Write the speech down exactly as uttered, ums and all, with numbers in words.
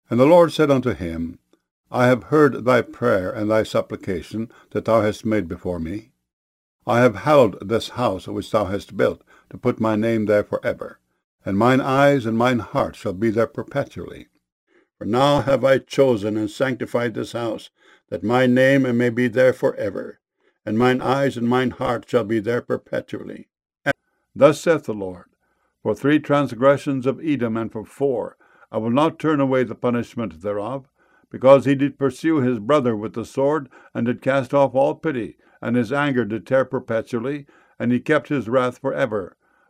And the Lord said unto him, I have heard thy prayer and thy supplication that thou hast made before me. I have hallowed this house which thou hast built, to put my name there for ever, and mine eyes and mine heart shall be there perpetually. For now have I chosen and sanctified this house, that my name may be there for ever, and mine eyes and mine heart shall be there perpetually. And thus saith the Lord, for three transgressions of Edom, and for four, I will not turn away the punishment thereof, because he did pursue his brother with the sword, and did cast off all pity, and his anger did tear perpetually, and he kept his wrath for ever.